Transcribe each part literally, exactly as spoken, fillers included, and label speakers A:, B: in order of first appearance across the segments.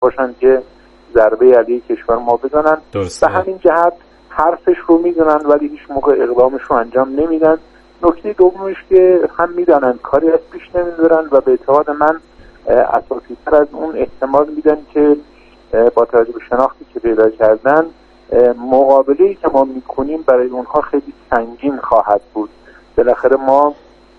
A: باشن که ضربه علیه کشور ما بزنن. به همین جهت حرفش رو میدونن ولی هیچ موقع اقدامش رو انجام نمیدن. نکته دومش که هم میدانن کاری از پیش نمیبرن و به اعتقاد من اساسی تر از اون احتمال میدن که با توجه به شناختی که پیدا کردن مقابله‌ای که ما میکنیم برای اونها خیلی سنگین خواهد بود. بالاخره ما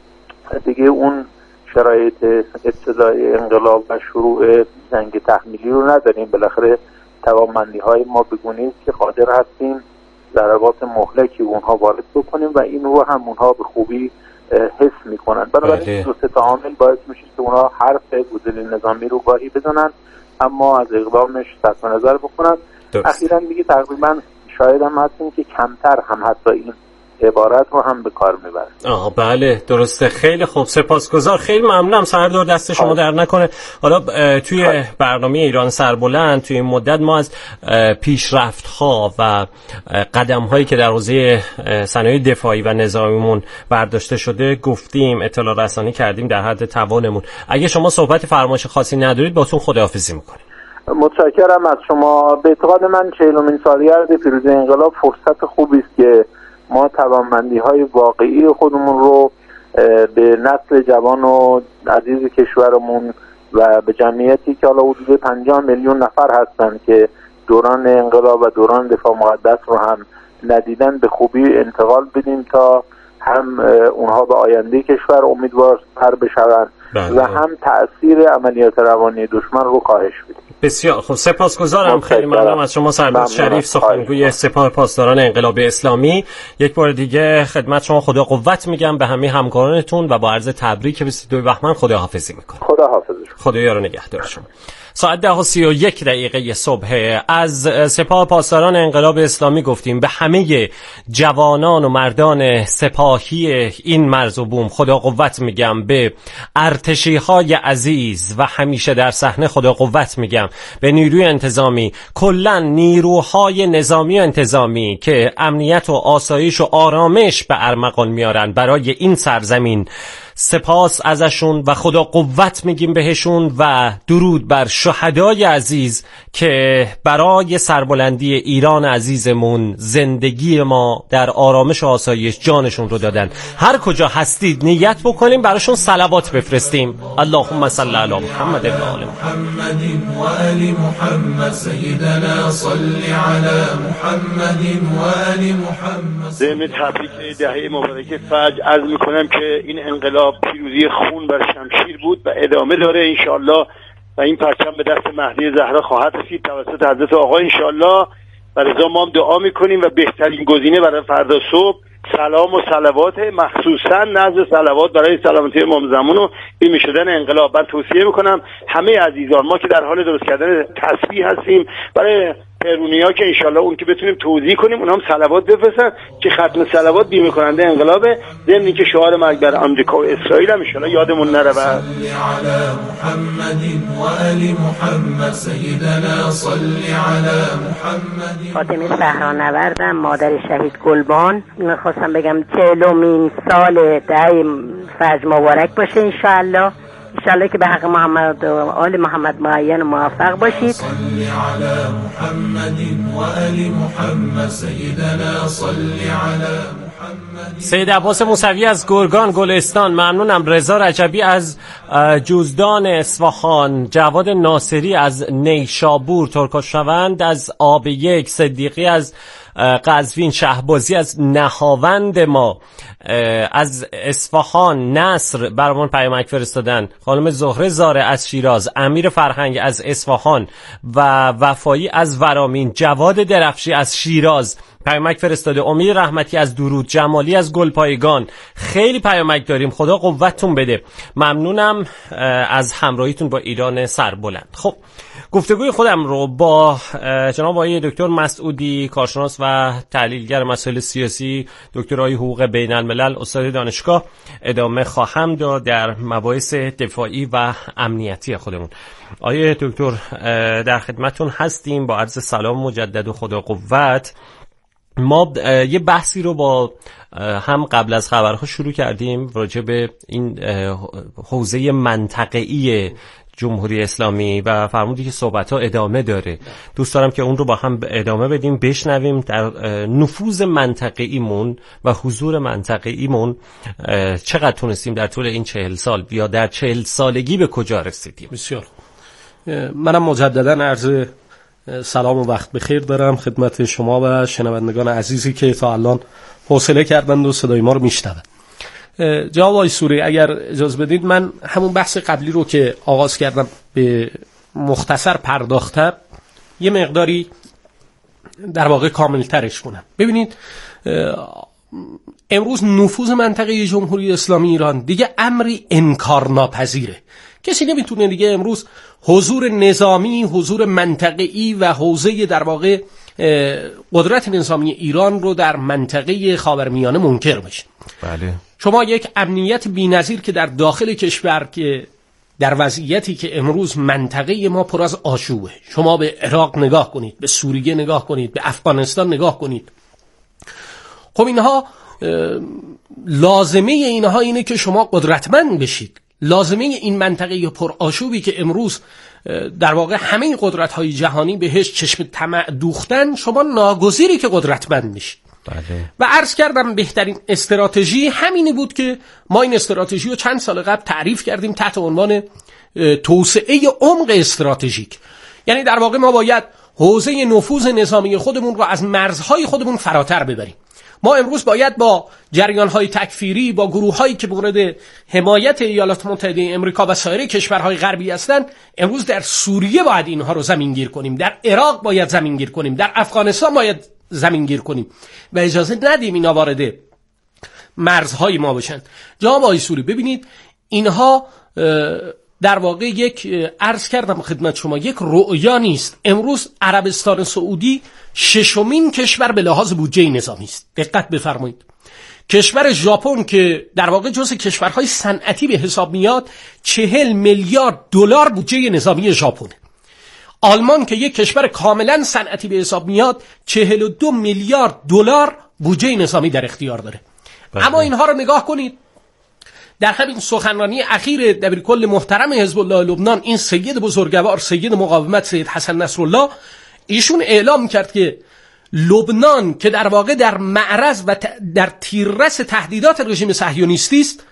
A: دیگه اون شرایط ابتدای انقلاب و شروع جنگ تحمیلی رو نداریم. بالاخره توانمندی های ما بگونه است که قادر هستیم ضربات مهلکی اونها وارد بکنیم و این رو هم اونها به خوبی حس میکنن. بنابراین دو سه تا عامل باعث میشه که اونها حرف گزل نظامی رو گاهی بزنن اما از اقدامش صرف نظر بکنن. اخیراً دیگه تقریبا شاید هم هستیم که کمتر هم حتی این عبارت رو هم به کار میبرن.
B: آه بله درسته. خیلی خوب، سپاسگزار، خیلی ممنونم سردار، دست شما در نکنه. حالا توی خواهد. برنامه ایران سربلند توی این مدت ما از پیشرفت ها و قدم هایی که در حوزه صنایع دفاعی و نظامیمون برداشته شده گفتیم، اطلاع رسانی کردیم در حد توانمون. اگه شما صحبت فرمایش خاصی ندارید باتون خداحافظی میکنیم.
A: متشکرم از شما. به اعتقاد من چهلمین سالگرد پیروزی انقلاب فرصت خوبی است که ما توانمندی‌های واقعی خودمون رو به نسل جوان و عزیز کشورمون و به جمعیتی که حالا حدود پنجاه میلیون نفر هستن که دوران انقلاب و دوران دفاع مقدس رو هم ندیدن به خوبی انتقال بدیم تا هم اونها به آینده کشور امیدوارتر بشوند و هم تأثیر عملیات روانی دشمن رو کاهش بدیم.
B: بسیار خب، سپاسگزارم. خیلی ممنونم از شما سردار شریف، سخنگوی سپاه پاسداران انقلاب اسلامی. یک بار دیگه خدمت شما خدا قوت میگم به همه همکارانتون و با عرض تبریک بیست و دو بهمن خداحافظی میکنم.
A: خدا حافظ.
B: خدا یار و نگهدار شما. ساعت ده و سی و یک دقیقه صبح از سپاه پاسداران انقلاب اسلامی گفتیم به همه جوانان و مردان سپاهی این مرز و بوم خدا قوت میگم، به ارتشی‌های عزیز و همیشه در صحنه خدا قوت میگم، به نیروی انتظامی، کلا نیروهای نظامی و انتظامی که امنیت و آسایش و آرامش به ارمغان میارن برای این سرزمین، سپاس ازشون و خدا قوت میگیم بهشون و درود بر شهدای عزیز که برای سربلندی ایران عزیزمون زندگی ما در آرامش و آسایش جانشون رو دادن. هر کجا هستید نیت بکنیم براشون صلوات بفرستیم. اللهم صل علی محمد و آل محمد و آل محمد سیدنا صل علی محمد و آل محمد.
C: ضمن تبریک دهه مبارک فجر عرض میکنم که این انقلاب پیروزی خون بر شمشیر بود و ادامه داره انشالله و این پرچم به دست مهدی زهرا خواهد رسید توسط حضرت آقا انشالله و رضا ما هم دعا میکنیم و بهترین گزینه برای فردا صبح سلام و صلوات، مخصوصا نزد صلوات برای سلامتی امام زمان و بیمه شدن انقلاب. من توصیه میکنم همه عزیزان ما که در حال درست کردن تسبیح هستیم برای پیرونیا که انشالله اون که بتونیم توضیح کنیم اونها هم صلوات بفرستن که ختم صلوات بیمه کننده انقلابه، ضمن اینکه شعار مرگ بر آمریکا و اسرائیل هم انشالله یادمون نره. و صلی علی محمد و آل محمد سیدنا صلی علی محمد.
D: فاطمه صحرانوردم، مادر شهید گلبان. میخواستم بگم چهلمین سال دهه فجر مبارک باشه انشالله. انشالله که به حق محمد و آل محمد معین و موفق باشید. صلی علی محمد و آل محمد سیدنا صلی علی محمد.
B: سید عباس موسوی از گرگان گلستان ممنونم. رضا رجبی از جوزدان اصفهان، جواد ناصری از نیشابور، ترکشوند از آب یک، صدیقی از قزوین، شهبازی از نهاوند ما، از اصفهان نصر برامون پیامک فرستادن، خانم زهره زاره از شیراز، امیر فرهنگ از اصفهان و وفایی از ورامین، جواد درفشی از شیراز پیامک فرستاده، امید رحمتی از درود، جمالی از گلپایگان. خیلی پیامک داریم، خدا قوتتون بده. ممنونم از همراهیتون با ایران سربلند. خب گفتگوی خودم رو با جناب آقای دکتر مسعودی، کارشناس و تحلیلگر مسائل سیاسی، دکترای حقوق بین الملل، استاد دانشگاه ادامه خواهم داد در مباحث دفاعی و امنیتی خودمون. آقای دکتر در خدمتتون هستیم با عرض سلام مجدد و خدا قوت. ما یه بحثی رو با هم قبل از خبرها شروع کردیم راجع به این حوزه منطقه‌ای جمهوری اسلامی و فرمودی که صحبت‌ها ادامه داره. دوست دارم که اون رو با هم ادامه بدیم، بشنویم در نفوذ منطقه‌ایمون و حضور منطقه‌ایمون چقدر تونستیم در طول این چهل سال یا در چهل سالگی به کجا رسیدیم.
E: بسیار منم مجددا عرض سلام و وقت بخیر دارم خدمت شما و شنوندگان عزیزی که تا الان حوصله کردند و صدای ما رو میشنوند. جناب آقای سوری اگر اجازه بدید من همون بحث قبلی رو که آغاز کردم به مختصر پرداختم یه مقداری در واقع کامل ترش کنم. ببینید امروز نفوذ منطقه جمهوری اسلامی ایران دیگه امری انکارناپذیره. کسی نمیتونه دیگه امروز حضور نظامی، حضور منطقه‌ای و حوزه در واقع قدرت نظامی ایران رو در منطقه خاورمیانه منکر بشه.
B: بله.
E: شما یک امنیت بی‌نظیر که در داخل کشور که در وضعیتی که امروز منطقه ما پر از آشوبه، شما به عراق نگاه کنید، به سوریه نگاه کنید، به افغانستان نگاه کنید. خب اینها لازمه اینها اینه که شما قدرتمند بشید. لازمه این منطقه پر آشوبی که امروز در واقع همه قدرت‌های جهانی بهش چشم طمع دوختن، شما ناگزیری که قدرتمند بشید.
B: بله.
E: و عرض کردم بهترین استراتژی همینی بود که ما این استراتژی رو چند سال قبل تعریف کردیم تحت عنوان توسعه عمق استراتژیک. یعنی در واقع ما باید حوزه نفوذ نظامی خودمون رو از مرزهای خودمون فراتر ببریم. ما امروز باید با جریان‌های تکفیری، با گروه‌هایی که مورد حمایت ایالات متحده آمریکا و سایر کشورهای غربی هستند، امروز در سوریه باید اینها رو زمینگیر کنیم، در عراق باید زمینگیر کنیم، در افغانستان باید زمینگیر کنیم و اجازه ندیم اینا وارد مرزهای ما بشن. جناب آقای سوری ببینید اینها در واقع یک عرض کردم خدمت شما یک رؤیا نیست. امروز عربستان سعودی ششمین کشور به لحاظ بودجه نظامی است. دقت بفرمایید. کشور ژاپن که در واقع جزو کشورهای صنعتی به حساب میاد چهل میلیارد دلار بودجه نظامی ژاپنه. آلمان که یک کشور کاملا صنعتی به حساب میاد چهل و دو میلیارد دلار بودجه نظامی در اختیار داره. بله. اما اینها رو نگاه کنید، در همین سخنرانی اخیر دبیرکل محترم حزب الله لبنان، این سید بزرگوار، سید مقاومت، سید حسن نصرالله، ایشون اعلام کرد که لبنان که در واقع در معرض و در تیررس تهدیدات رژیم صهیونیستی است،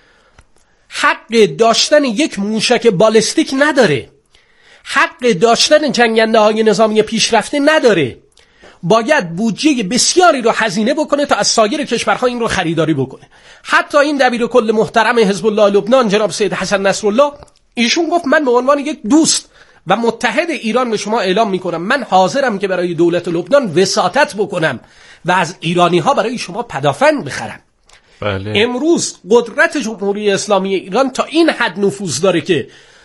E: حق داشتن یک موشک بالستیک نداره، حق داشتن جنگنده های نظامی پیشرفته نداره. باید بودجه بسیاری رو هزینه بکنه تا از سایر کشورها این رو خریداری بکنه. حتی این دبیر کل محترم حزب الله لبنان جناب سید حسن نصرالله، ایشون گفت من به عنوان یک دوست و متحد ایران به شما اعلام میکنم من حاضرم که برای دولت لبنان وساطت بکنم و از ایرانی ها برای شما پدافند بخرم.
B: بله.
E: امروز قدرت جمهوری اسلامی ایران تا این حد نفوذ داره که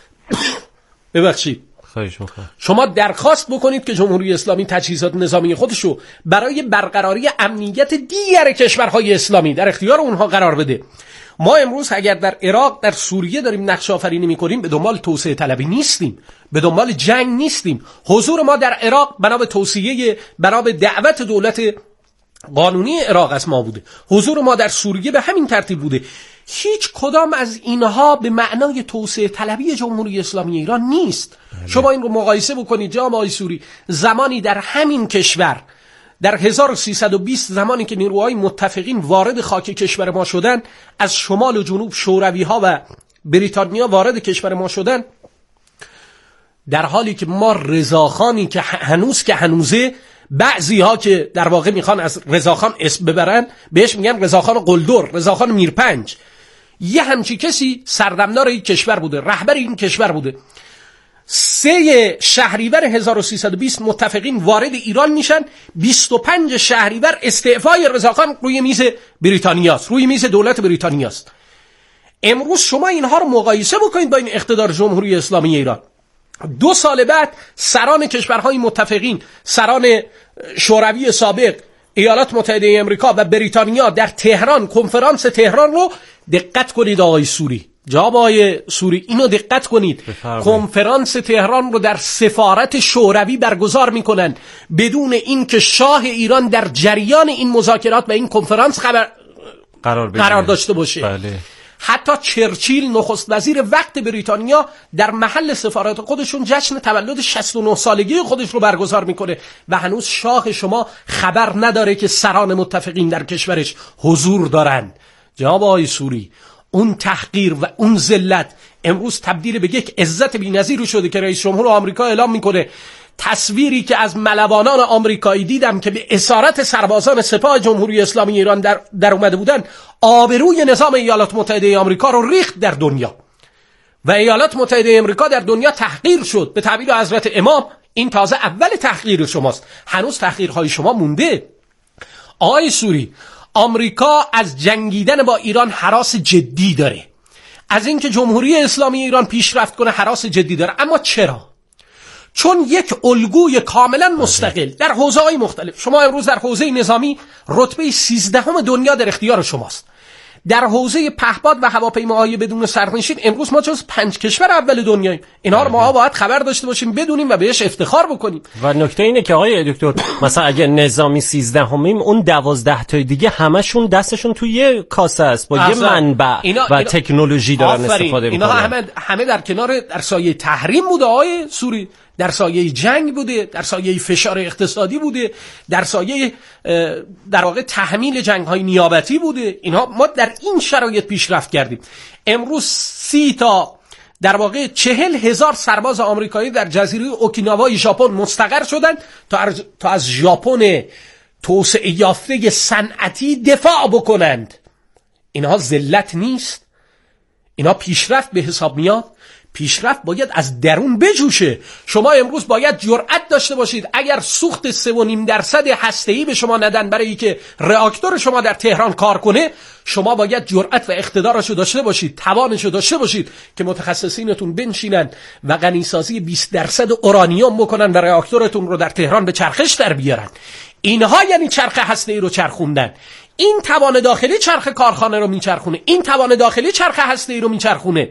E: ببخشید شما درخواست بکنید که جمهوری اسلامی تجهیزات نظامی خودشو برای برقراری امنیت دیگر کشورهای اسلامی در اختیار اونها قرار بده. ما امروز اگر در عراق، در سوریه داریم نقش آفرینی میکنیم، به دنبال توسعه طلبی نیستیم، به دنبال جنگ نیستیم. حضور ما در عراق بنا به توصیه، بنا به دعوت دولت قانونی عراق از ما بوده. حضور ما در سوریه به همین ترتیب بوده. هیچ کدام از اینها به معنای توسعه طلبی جمهوری اسلامی ایران نیست. بله. شما این رو مقایسه بکنید جناب آقای سوری، زمانی در همین کشور در هزار و سیصد و بیست زمانی که نیروهای متفقین وارد خاک کشور ما شدن، از شمال و جنوب شوروی ها و بریتانیا وارد کشور ما شدن، در حالی که ما رضاخانی که هنوز که هنوزه، بعضی ها که در واقع میخوان از رضاخان اسم ببرن بهش میگن رضاخان قلدر، رضاخان میرپنج، یه همچی کسی سردمدار این کشور بوده، رهبر این کشور بوده. سه شهریور هزار و سیصد و بیست متفقین وارد ایران میشن، بیست و پنج شهریور استعفای رضاخان روی میز بریتانیاست، روی میز دولت بریتانیاست. امروز شما اینها رو مقایسه بکنید با این اقتدار جمهوری اسلامی ایران. دو سال بعد سران کشورهای متفقین، سران شوروی سابق، ایالات متحده آمریکا و بریتانیا در تهران، کنفرانس تهران رو دقت کنید آقای سوری، جناب آقای سوری اینو دقت کنید، کنفرانس تهران رو در سفارت شوروی برگزار میکنن بدون اینکه شاه ایران در جریان این مذاکرات و این کنفرانس خبر قرار, قرار داشته باشه.
B: بله.
E: حتی چرچیل نخست وزیر وقت بریتانیا در محل سفارت خودشون جشن تولد شصت و نه سالگی خودش رو برگزار میکنه و هنوز شاه شما خبر نداره که سران متفقین در کشورش حضور دارن. جناب آقای سوری، اون تحقیر و اون ذلت امروز تبدیل به یک عزت بی‌نظیر شده که رئیس جمهور آمریکا اعلام میکنه تصویری که از ملوانان آمریکایی دیدم که به اسارت سربازان سپاه جمهوری اسلامی ایران در, در اومده بودن، آبروی نظام ایالات متحده آمریکا رو ریخت در دنیا و ایالات متحده آمریکا در دنیا تحقیر شد. به تعبیر حضرت امام این تازه اول تحقیر شماست، هنوز تحقیرهای شما مونده. آقای سوری، آمریکا از جنگیدن با ایران هراس جدی داره، از اینکه جمهوری اسلامی ایران پیشرفت کنه هراس جدی داره. اما چرا؟ چون یک الگوی کاملا مستقل در حوزه‌های مختلف، شما امروز در حوزه نظامی رتبه سیزدهم دنیا در اختیار شماست. در حوزه پهپاد و هواپیماهای بدون سرنشین امروز ما جز پنج کشور اول دنیاییم. اینها رو ما باید خبر داشته باشیم، بدونیم و بهش افتخار بکنیم.
B: و نکته اینه که آقای دکتر مثلا اگه نظامی سیزدهمیم، اون دوازده تا دیگه همشون دستشون توی یه کاسه است با یه منبع اینا، و اینا تکنولوژی دارن استفاده میکنن.
E: اینا همه همه در کنار در سایه تحریم بوده آقای سوری، در سایه جنگ بوده، در سایه فشار اقتصادی بوده، در سایه در واقع تحمیل جنگ‌های نیابتی بوده. اینها ما در این شرایط پیشرفت کردیم. امروز سی تا در واقع چهل هزار سرباز آمریکایی در جزیره اوکیناوای ژاپن مستقر شدن تا تا از ژاپن توسعه یافته صنعتی دفاع بکنند. اینها ذلت نیست؟ اینها پیشرفت به حساب میاد؟ پیشرفت باید از درون بجوشه. شما امروز باید جرأت داشته باشید اگر سوخت سه و نیم درصد هسته‌ای به شما ندن برای که راکتور شما در تهران کار کنه، شما باید جرأت و اقتدارشو داشته باشید، توانشو داشته باشید که متخصصینتون بنشینن و غنیسازی بیست درصد اورانیوم بکنن و راکتورتون رو در تهران به چرخش در بیارن. اینها یعنی چرخ هسته‌ای رو چرخوندن. این توان داخلی چرخ کارخانه رو میچرخونه، این توان داخلی چرخ هسته‌ای رو میچرخونه.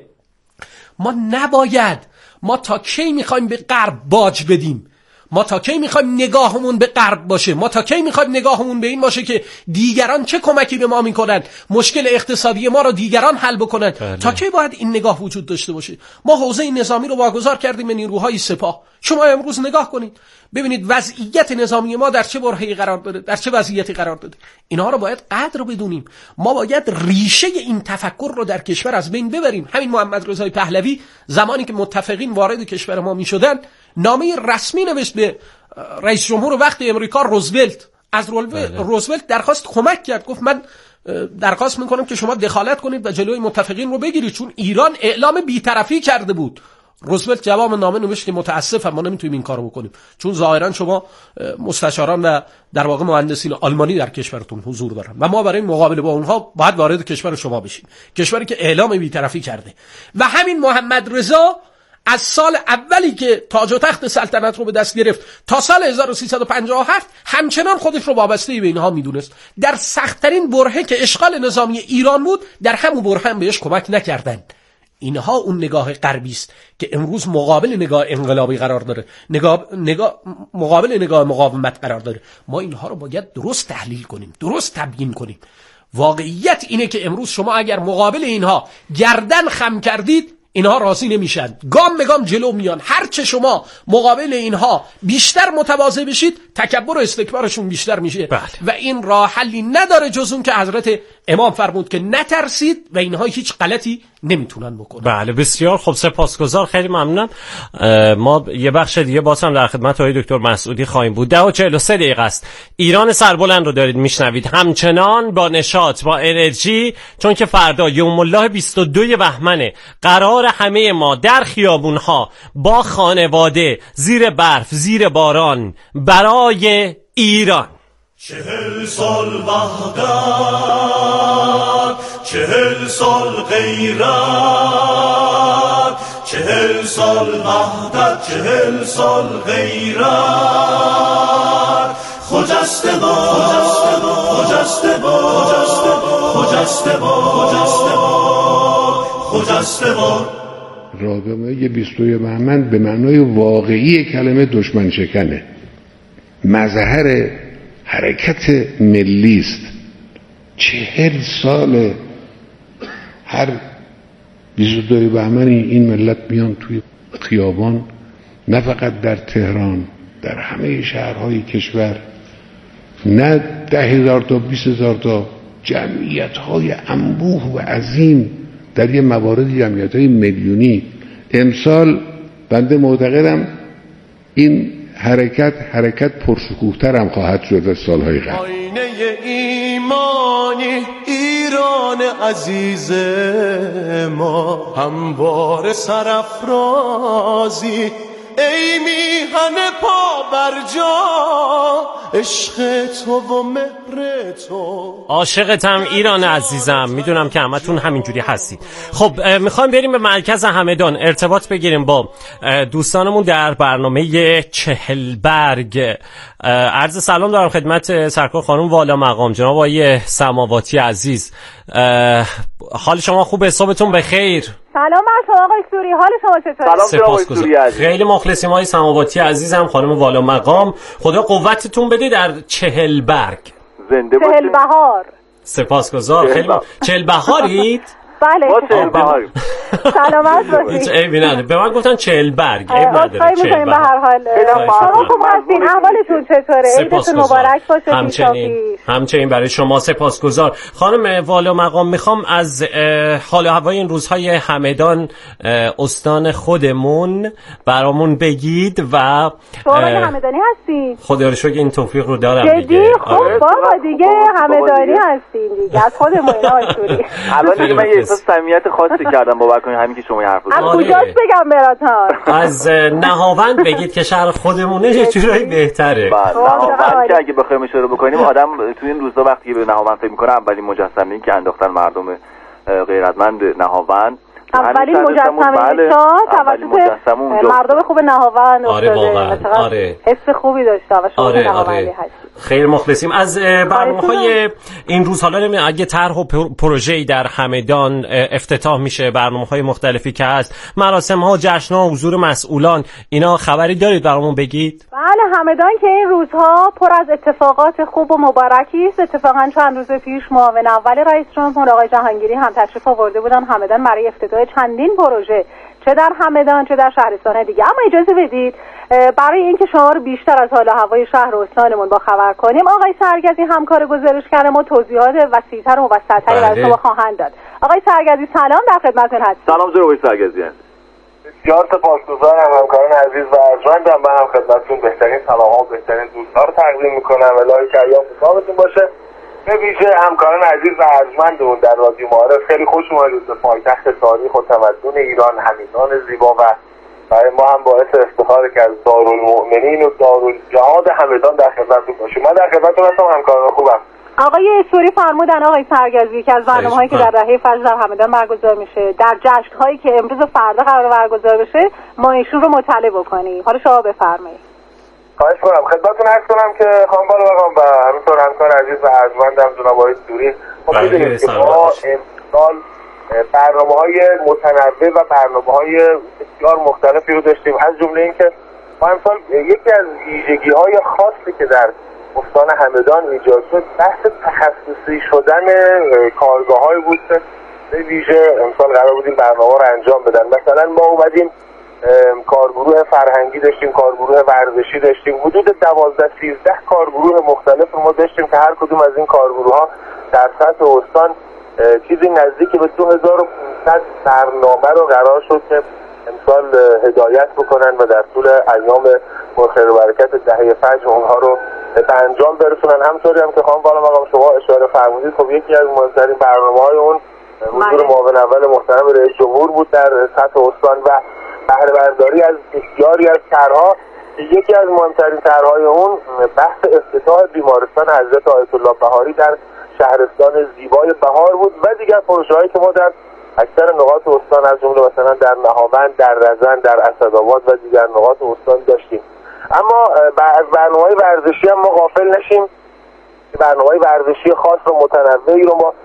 E: ما نباید، ما تا کی میخوایم به غرب باج بدیم؟ ما تا کی میخوایم نگاهمون به غرب باشه؟ ما تا کی میخوایم نگاهمون به این باشه که دیگران چه کمکی به ما میکنن، مشکل اقتصادی ما رو دیگران حل بکنن؟ بله. تا کی باید این نگاه وجود داشته باشه؟ ما حوزه نظامی رو واگذار کردیم به نیروهای سپاه. شما امروز نگاه کنید ببینید وضعیت نظامی ما در چه برهه‌ای قرار داره، در چه وضعیتی قرار داده. اینها رو باید قدر بدونیم. ما باید ریشه این تفکر رو در کشور از بین ببریم. همین محمد رضا پهلوی زمانی که متفقین وارد کشور ما میشدن، نامه رسمی نوشت به رئیس جمهور وقت امریکا روزولت. از روزولت درخواست کمک کرد، گفت من درخواست میکنم که شما دخالت کنید و جلوی متفقین رو بگیرید، چون ایران اعلام بی‌طرفی کرده بود. روزولت جواب نامه نوشت که متاسفم ما نمیتونیم این کارو بکنیم، چون ظاهرا شما مستشاران و در واقع مهندسین آلمانی در کشورتون حضور دارن و ما برای مقابله با اونها باید وارد کشور شما بشیم، کشوری که اعلام بی‌طرفی کرده. و همین محمد رضا از سال اولی که تاج و تخت سلطنت رو به دست گرفت تا سال هزار و سیصد و پنجاه و هفت همچنان خودش رو وابسته به اینها میدونست. در سخت‌ترین برهه که اشغال نظامی ایران بود، در همون برهه هم بهش کمک نکردند. اینها اون نگاه غربی است که امروز مقابل نگاه انقلابی قرار داره، نگاه, نگاه مقابل نگاه مقاومت قرار داره. ما اینها رو باید درست تحلیل کنیم، درست تبیین کنیم. واقعیت اینه که امروز شما اگر مقابل اینها گردن خم کردید، اینها راضی نمیشن، گام به گام جلو میان. هرچه شما مقابل اینها بیشتر متواضع بشید، تکبر و استکبارشون بیشتر میشه. بله. و این راه حلی نداره جز اون که حضرت امام فرمود که نترسید و اینها هیچ غلطی نمیتونن بکنن.
B: بله بسیار خب، سپاسگزار، خیلی ممنونم. ما یه بخش دیگه باز هم در خدمت آقای دکتر مسعودی خواهیم بود. ده و چهل و سه دقیقه است. ایران سربلند رو دارید میشنوید، همچنان با نشاط، با انرژی، چون که فردا یوم الله بیست و دو بهمنه. قرار همه ما در خیابونها با خانواده زیر برف، زیر باران برای ایران.
F: چهل سال وحدت، چهل سال غیرت، چهل سال وحدت، چهل سال غیرت. خجسته باد، خجسته باد، خجسته باد، خجسته باد.
G: راهنمای بیست و دو بهمن به معنای واقعی کلمه دشمن شکنه، مظهر حرکت ملی است. چهل سال هر بیست و دو بهمن این ملت میان توی خیابان، نه فقط در تهران، در همه شهرهای کشور، نه ده هزار تا بیست هزار تا، جمعیت های انبوه و عظیم، در یه موارد جمعیت های میلیونی. امسال بنده معتقدم این حرکت حرکت پرشکوه‌تر هم خواهد شد از سالهای قبل.
F: آینه ایمانی ایران عزیز ما، هموار سرافرازی ای میهن پا بر جا، عشق تو و مهر تو.
B: عاشقتم ایران عزیزم. میدونم که همتون همینجوری هستید. خب میخوایم بریم به مرکز همدان ارتباط بگیریم با دوستانمون در برنامه چهلبرگ. عرض سلام دارم خدمت سرکار خانم والا مقام، جناب آقای سماواتی عزیز. حال شما خوبه؟ صبحتون بخیر.
H: سلام بر شما آقای سوری، حال شما چطوره؟
B: سلام آقای سوری عزیز. خیلی مخلصیم آقای سماواتی عزیزم، خانم والا مقام. خدا قوتتون بده در چهلبرگ.
I: زنده باشید.
H: چهلبهار.
B: سپاسگزار. خیلی م... چهلبهارید؟
H: بله.
I: ما چهلبهاریم.
H: سلامت باشید.
B: عیبی نداره. به من گفتن چهلبرگ. عیب نداره.
H: چهلبهار. به هر حال شما خوب هستین؟ احوالتون چطوره؟ عیدتون مبارک باشه.
B: همچنین همچنین برای شما سپاسگزار. خانم والا مقام، میخوام از حال و هوای این روزهای همدان استان خودمون برامون بگید و
H: شما همدانی هستین؟
B: خدا رو شکر این توفیق رو دارم.
H: جدی؟ خب بابا دیگه همدانی هستین دیگه، از خودمون اینا آشوری.
I: الان دیگه من یه احساس صمیمیت خاصی کردم باور کنید همین که شما حرف
H: از کجاش بگم براتون؟
B: از نهاوند بگید که شهر خودمونه یه جورایی بهتره.
I: بله نهاوند که اگه بخوایم اشاره بکنیم، آدم تو این روزا وقتی به نهاوند فکر میکنه اولین مجسمه‌ای که انداختن مردم غیرتمند نهاوند،
H: اولین مجسمه شاه توسط مردم خوب نهاوند افتاده. آره حس خوبی داشته و شما
B: آره نهاوندی هستید. خیلی مخلصیم. از برنامه‌های این روز حالا اگه طرح و پروژه‌ای در همدان افتتاح میشه، برنامه‌های مختلفی که هست، مراسم‌ها، جشن‌ها، حضور مسئولان، اینا خبری دارید برامون بگید؟
H: بله، همدان که این روزها پر از اتفاقات خوب و مبارکی است. اتفاقا چند روز پیش معاون اول رئیس جمهور آقای جهانگیری هم تشریف آورده بودن همدان برای افتتاح چندین پروژه، چه در همدان چه در شهرستان دیگه. اما اجازه بدید برای اینکه شما رو بیشتر از حال و هوای شهر و استانمون با خبر کنیم، آقای سرگزی همکار گزارشگر ما توضیحات وسیع‌تر و مبسط‌تری برای شما خواهند داد. آقای سرگزی سلام، در خدمتتون هستم.
I: سلام جناب آقای سرگزی.
J: بسیار سپاسگزارم همکاران عزیز و ارجمندم. من هم خدمتتون بهترین سلام‌ها و بهترین دوست‌ها رو تقدیم می‌کنم. الهی که ایام خوشتون باشه. به ویژه همکاران عزیز و ارجمندمون در رادیو معارف، خیلی خوش اومدید به پایتخت تاریخ و تمدن ایران، همدان زیبا، و برای ما هم باعث افتخاره که از دارالمؤمنین و دارالجهاد همدان در خدمتتون باشیم. من در خدمتتون هستم همکاران خوبم.
H: آقای سوری فرمودن آقای سرگزی که از برنامه‌هایی که در دهه فجر در همدان برگزار میشه، در جشن‌هایی که امروز و فردا قرار برگزار بشه، ما ایشون رو مطلع بکنیم. حالا شما بفرمایید.
J: خواهش کنم. خدمتتون عرض کنم که خانم بالا مقام و همینطور همکار عزیز و ارجمندم جناب آقای سوری، ما می‌دونیم که ما امسال برنامه‌های متنوع و برنامه‌های بسیار مختلفی رو داشتیم. از جمله اینکه ما امسال یکی از ویژگی‌های خاصی که در استان همدان ایجاد شد، بحث تخصصی شدن کارگاه‌های بود که به ویژه امسال قرار بود این برنامه رو انجام بدن. مثلا ما اومدیم کارگروه فرهنگی داشتیم، کارگروه ورزشی داشتیم، حدود دوازده سیزده کارگروه مختلف رو ما داشتیم که هر کدوم از این کارگروه‌ها در سطح استان چیزی نزدیک به دو هزار و پانصد برنامه رو قرار شد که امسال هدایت بکنن و در طول ایام پرخیر و برکت دهه فجر اونها رو به انجام برسونن. همطوری هم که خانم بالا مقام شما اشاره فرمودید، خب یکی از مهمترین برنامه‌های اون حضور معاون اول محترم رئیس جمهور بود در سطح استان و بهره برداری از بسیاری از طرح‌ها. یکی از مهمترین طرح‌های اون بحث افتتاح بیمارستان حضرت آیت الله بهاری در شهرستان زیبای بهار بود و دیگر پروژه‌هایی که ما در اکثر نقاط استان از جمله مثلا در نهاوند، در رزن، در اسدآباد و دیگر نقاط استان داشتیم. اما از برنامه‌های ورزشی هم ما غافل نشیم. برنامه‌های ورزشی خاص و متنوعی رو ما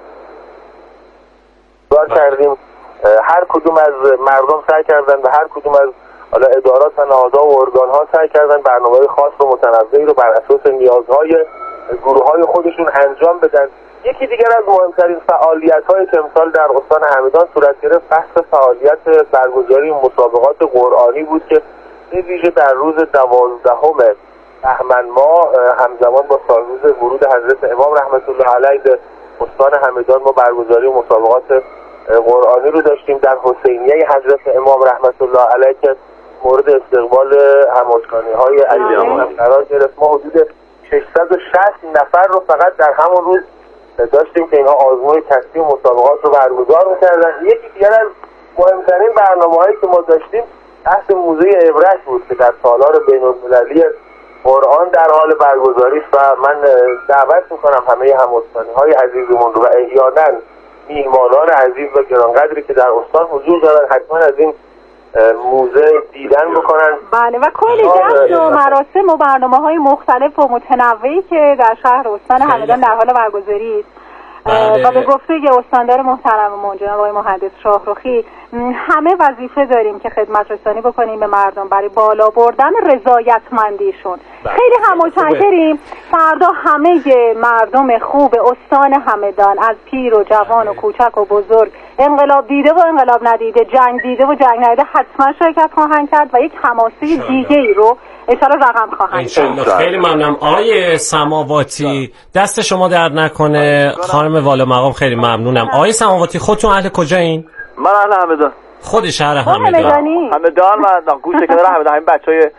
J: دار کردیم. هر کدوم از مردم سعی کردن و هر کدوم از حالا ادارات و نهادها و ارگان‌ها سعی کردن برنامه‌های خاص و متنوعی رو بر اساس نیازهای گروه‌های خودشون انجام بدن. یکی دیگر از مهمترین فعالیت‌های که امسال در استان همدان صورت گرفت بحث فعالیت برگزاری مسابقات قرآنی بود که به ویژه در روز دوازدهم بهمن ماه همزمان با سالروز ورود حضرت امام رحمت الله علیه به استان همدان ما برگزاری مسابقات قرآنی رو داشتیم در حسینیه حضرت امام رحمت الله علیه که مورد استقبال هموطنی‌های عزیزمون قرار گرفت. ما حدود ششصد و شصت نفر رو فقط در همون روز داشتیم که اینها آزمون کسبی مسابقات رو برگزار می‌کردن. یکی دیگر از مهمترین برنامه‌هایی که ما داشتیم بحث موزه عبرت بود که در سالار بین‌المللی قرآن در حال برگزاری است و من دعوت می‌کنم همه هموطنی‌های عزیزمون رو و احیانا میهمانان عزیز و گرانقدری که در استان حضور دارن حتما از این موزه دیدن بکنن.
H: بله و کلی جشن و مراسم و برنامه‌های مختلف و متنوعی که در شهر استان همدان در حال برگزاری است. و به گفته استاندار محترم جناب آقای مهندس شاهرخی همه وظیفه داریم که خدمت رسانی بکنیم به مردم برای بالا بردن رضایتمندیشون. خیلی هم متشکریم. فردا همه مردم خوب استان همدان از پیر و جوان و کوچک و بزرگ، انقلاب دیده و انقلاب ندیده، جنگ دیده و جنگ ندیده حتما شرکت خواهند کرد و یک حماسه دیگه ای رو اشاره رقم خواهند
B: کرد. خیلی ممنونم آقای سماواتی، دست شما درد نکنه. خانم والا مقام خیلی ممنونم. آقای سماواتی خودتون اهل کجایین؟
I: من اهل همدان.
B: خود شهر همدان.
I: همدان من گوشه کنار همدان همین بچهای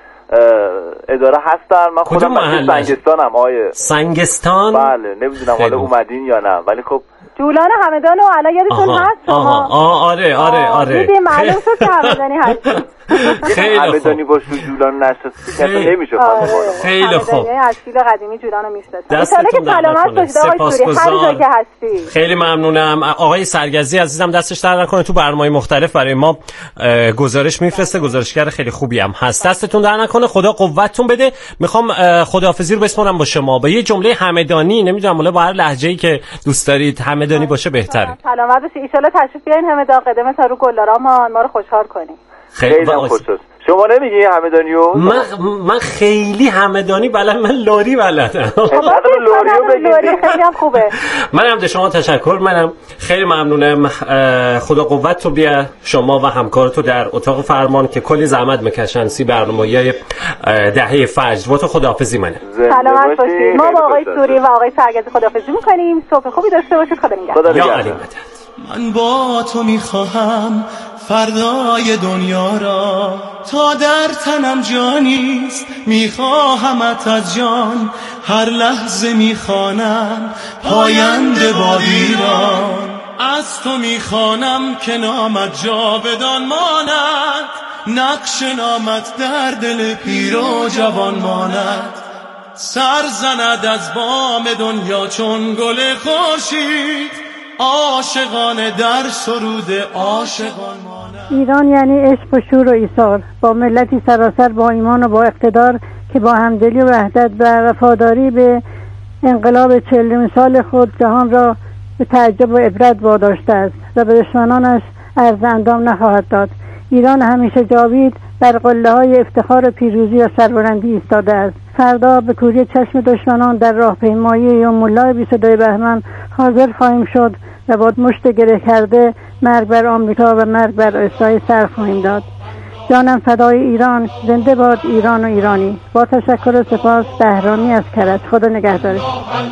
I: اداره هستن. من خودم سنگستانم. آقای
B: سنگستان؟
I: بله نمیدونم حالا اومدین یا نه ولی خب
H: جولان همدان و الان یادتون هست شما؟
B: آه آره آره آره
H: دیدیم معلوم شد که همدانی هست.
I: خیلی همدانی باش تو جولان نشستی که نمیشه خانم.
B: خیلی خوب.
H: اصیل قدیمی جولان رو میشناسم. ان که سلامت باشید آقای سوری هر جا که هستی.
B: خیلی ممنونم. آقای سرگزی عزیزم دستش درد نکنه، تو برنامه‌های مختلف برای ما گزارش میفرسته، گزارشگر خیلی خوبی هم هست. دستتون درد نکنه، خدا قوتتون بده. میخوام خداحافظی رو بسپارم با شما با یه جمله همدانی، نمیدونم حالا با هر لهجه‌ای که دوست دارید همدانی باشه بهتره.
H: سلامت باشید. ان شاءالله تشریف بیارین همدان، قدمتون رو گلدارمان ما رو خوشحال کنین.
I: خیلی خوشحال. شما نمیگی همدانیو؟
B: من من خیلی همدانی بلد، من لاری بلدم.
H: لاری خیلی هم خوبه.
B: منم به شما تشکر، منم خیلی ممنونم. خدا قوت تو بیا شما و همکارتو در اتاق فرمان که کلی زحمت میکشن سی برنامه‌های دهه فجر. با تو خداحافظی منه.
H: سلامت باشید. ما با آقای سوری و آقای سرگزی خداحافظی میکنیم. صبح خوبی داشته باشید. خدا نگهدار.
B: یا علی مدد.
F: من با تو میخواهم فردای دنیا را، تا در تنم جانیست میخواهمت از جان، هر لحظه میخوانم پاینده با ویران، از تو میخوانم که نامت جاودان ماند، نقش نامت در دل پیر و جوان ماند، سر زند از بام دنیا چون گل خورشید، عاشقانه در سرود عاشقان ماند.
K: ایران یعنی عشق و شور و ایثار، با ملتی سراسر با ایمان و با اقتدار که با همدلی و وحدت و وفاداری به انقلاب چهلمین سال خود جهان را به تعجب و عبرت واداشته است و به دشمنانش عرض اندام نخواهد داد. ایران همیشه جاوید بر قله های افتخار پیروزی و سربلندی ایستاده است. فردا به کوری چشم دشمنان در راهپیمایی یوم الله بیست و دو بهمن حاضر خواهیم شد و با مشت گره کرده مرگ بر آمریکا و مرگ بر اسرائیل سر خواهیم داد. جانم فدای ایران، زنده باد ایران و ایرانی. با تشکر و سپاس، بهرامی از کرج. خدا نگهدارش.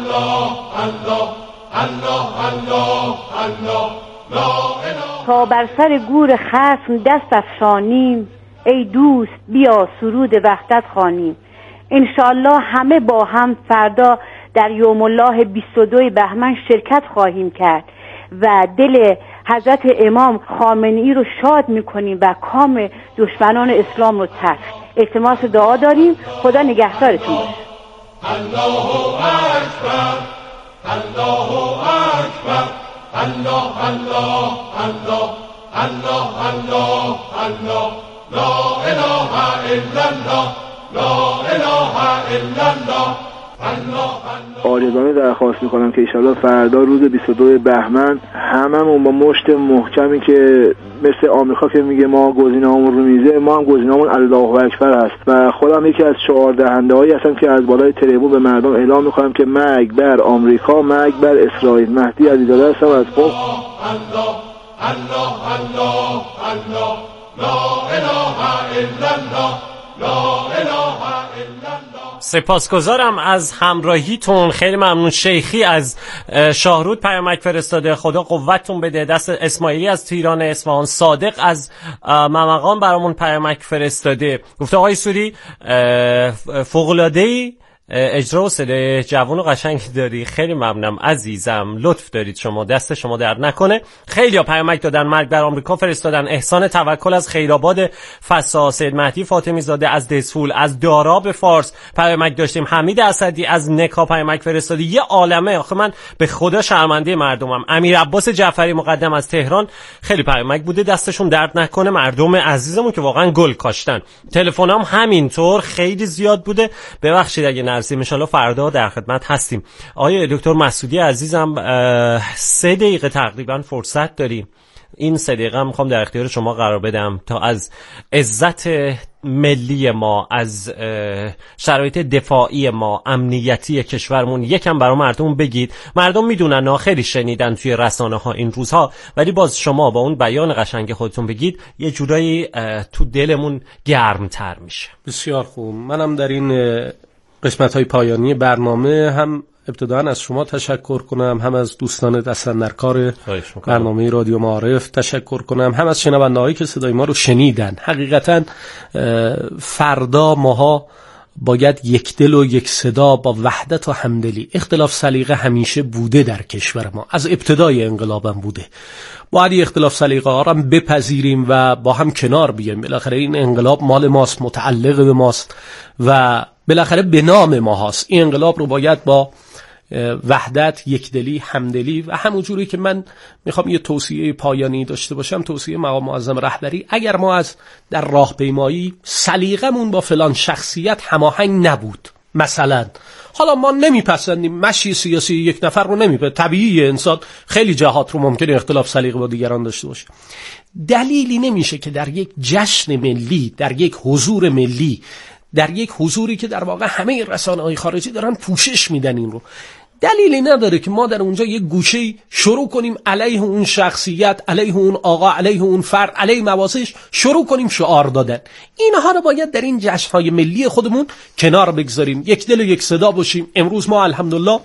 L: تا بر سر گور خصم دست افشانیم، ای دوست بیا سرود وحدت خوانیم. انشاءالله همه با هم فردا در یوم الله بیست و دو بهمن شرکت خواهیم کرد و دل حضرت امام خامنه‌ای رو شاد میکنیم و کام دشمنان اسلام رو ترک. التماس دعا داریم. خدا نگهدارتون باشه.
F: الله اکبر، الله اکبر، الله الله الله الله الله الله، لا اله الا الله، لا اله الا الله.
M: عاجزانه درخواست میکنم که انشالله فردا روز بیست و دو بهمن هممون با مشت محکمی که مثل آمریکا که میگه ما گزینه‌هامون رو میزه، ما هم گزینه‌هامون الله اکبر هست و خودم یکی از شعار دهنده‌هایی هستم که از بالای تریبون به مردم اعلام میکنم که مرگ بر آمریکا، مرگ بر اسرائیل. مهدی عزیزاده هستم از قم.
F: الله الله الله الله لا اله الا الله لا اله الا الله.
B: سپاسگزارم از همراهیتون. خیلی ممنون. شیخی از شاهرود پیامک فرستاده، خدا قوتتون بده. دست اسماعیلی از تیران اصفهان، صادق از ممقان برامون پیامک فرستاده، گفته آقای سوری فوق‌العاده‌ای اجرا و صدای جوان و قشنگ داری. خیلی ممنونم عزیزم، لطف دارید شما، دست شما درد نکنه. خیلی ها پیامک دادن، مرگ بر آمریکا فرستادن. احسان توکل از خیرآباد فسا، سید مهدی فاطمی زاده از دسفول، از داراب فارس پیامک داشتیم. حمید اسدی از نکا پیامک فرستادی. یه عالمه، آخه من به خدا شرمنده مردمم. امیر عباس جعفری مقدم از تهران، خیلی پیامک بوده، دستشون درد نکنه مردم عزیزمون که واقعا گل کاشتن. تلفنام همینطور خیلی زیاد بوده، ببخشید اگه نرسیم، ان شاءالله فردا در خدمت هستیم. آقای دکتر مسعودی عزیزم سه دقیقه تقریبا فرصت داریم. این سه دقیقه میخوام در اختیار شما قرار بدم تا از عزت ملی ما، از شرایط دفاعی ما، امنیتی کشورمون یکم برای مردم بگید. مردم میدونن، خیلی شنیدن توی رسانه ها این روزها، ولی باز شما با اون بیان قشنگ خودتون بگید یه جورایی تو دلمون گرمتر میشه.
E: بسیار خوب. منم در این قسمت های پایانی برنامه هم ابتداً از شما تشکر کنم، هم از دوستان دستن در کار برنامه رادیو معارف تشکر کنم، هم از شنونده هایی که صدای ما رو شنیدن. حقیقتاً فردا ماها باید یک دل و یک صدا با وحدت و همدلی. اختلاف سلیقه همیشه بوده در کشور ما، از ابتدای انقلابم بوده. باید اختلاف سلیقه ها رو هم بپذیریم و با هم کنار بیایم. بالاخره این انقلاب مال ماست، متعلق به ماست و بالاخره به نام ما هست. این انقلاب رو باید با وحدت، یکدلی، همدلی و همونجوری که من میخوام یه توصیه پایانی داشته باشم، توصیه مقام معظم رهبری، اگر ما از در راهپیمایی سلیقمون با فلان شخصیت هماهنگ نبود، مثلا حالا ما نمیپسندیم مشی سیاسی یک نفر رو نمیپسند، طبیعیه، انسان خیلی جهات رو ممکنه اختلاف سلیقه با دیگران داشته باشه، دلیلی نمیشه که در یک جشن ملی، در یک حضور ملی، در یک حضوری که در واقع همه رسانه‌های خارجی دارن پوشش میدن این رو، دلیلی نداره که ما در اونجا یک گوشه شروع کنیم علیه اون شخصیت، علیه اون آقا، علیه اون فرد، علیه موازش شروع کنیم شعار دادن. اینها رو باید در این جشن‌های ملی خودمون کنار بگذاریم، یک دل و یک صدا باشیم. امروز ما الحمدلله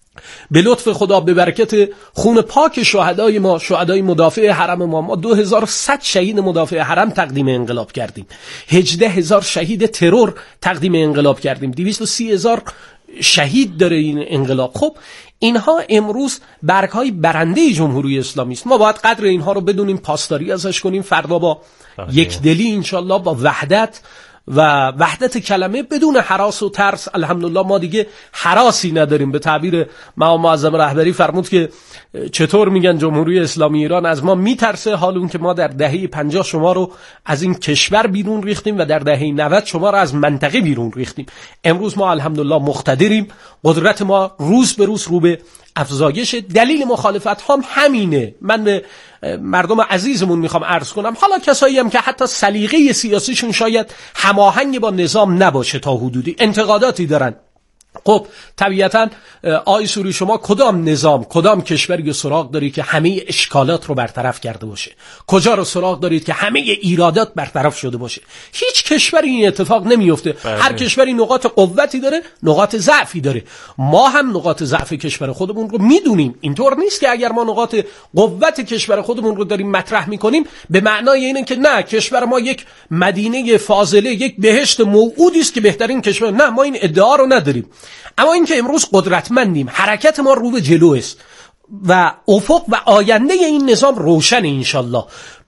E: به لطف خدا، به برکت خون پاک شهدای ما، شهدای مدافع حرم ما، ما دو هزار و صد شهید مدافع حرم تقدیم انقلاب کردیم، هجده هزار شهید ترور تقدیم انقلاب کردیم، دویست و سی هزار شهید داره این انقلاب. خب اینها امروز برگ‌های برنده جمهوری اسلامی است. ما باید قدر اینها رو بدونیم، پاسداری ازش کنیم. فردا با یک دلی انشالله، با وحدت و وحدت کلمه، بدون هراس و ترس. الحمدلله ما دیگه هراسی نداریم. به تعبیر مقام معظم رهبری فرمود که چطور میگن جمهوری اسلامی ایران از ما میترسه، حال اون که ما در دهه پنجاه شما رو از این کشور بیرون ریختیم و در دهه نود شما رو از منطقه بیرون ریختیم. امروز ما الحمدلله مقتدریم، قدرت ما روز به روز رو به افزایش. دلیل مخالفت هم همینه. من به مردم عزیزمون میخوام عرض کنم، حالا کسایی هم که حتی سلیقه سیاسیشون شاید هماهنگ با نظام نباشه، تا حدودی انتقاداتی دارن، خب طبیعتا آی سوری شما کدام نظام، کدام کشوری رو سراغ دارید که همه اشکالات رو برطرف کرده باشه؟ کجا رو سراغ دارید که همه ایرادات برطرف شده باشه؟ هیچ کشوری این اتفاق نمیفته. هر کشوری نقاط قوتی داره، نقاط ضعفی داره. ما هم نقاط ضعف کشور خودمون رو میدونیم. اینطور نیست که اگر ما نقاط قوت کشور خودمون رو داریم مطرح میکنیم به معنای اینه که نه، کشور ما یک مدینه فاضله، یک بهشت موعودی است که بهترین کشور. نه، ما این ادعا رو نداریم. اما اینکه امروز قدرتمندیم، حرکت ما رو به جلو است و افق و آینده این نظام روشن انشالله.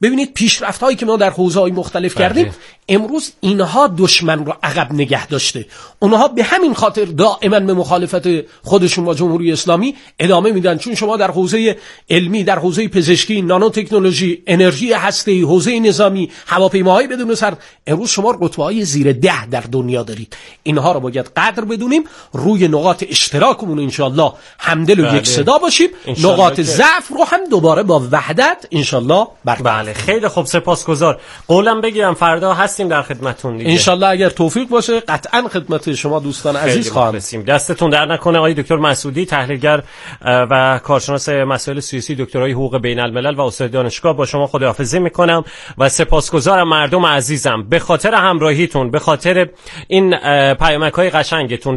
E: ببینید پیشرفت هایی که ما در حوزه‌های مختلف بله. کردیم امروز اینها دشمن رو عقب نگه داشته. اونها به همین خاطر دائما به مخالفت خودشون با جمهوری اسلامی ادامه میدن، چون شما در حوزه علمی، در حوزه پزشکی، نانو تکنولوژی، انرژی هسته‌ای، حوزه نظامی، هواپیماهای بدون سر، امروز شما رتبه‌های زیر ده در دنیا دارید. اینها رو باید قدر بدونیم، روی نقاط اشتراکمون انشالله همدل و بله. یک صدا باشیم، نقاط ضعف رو هم دوباره با وحدت انشالله برقرار.
B: بله خیلی خوب، سپاسگزار. قولم بگیرم فردا هستیم در خدمتتون دیگه
E: انشالله، اگر توفیق باشه قطعا خدمت شما دوستان عزیز خواهم
B: رسیم. دستتون در نکنه آقای دکتر مسعودی، تحلیلگر و کارشناس مسائل سیاسی، دکترای حقوق بین الملل و استاد دانشگاه، با شما خداحافظی میکنم و سپاسگزارم مردم عزیزم به خاطر همراهیتون، به خاطر این پیامک‌های قشنگتون.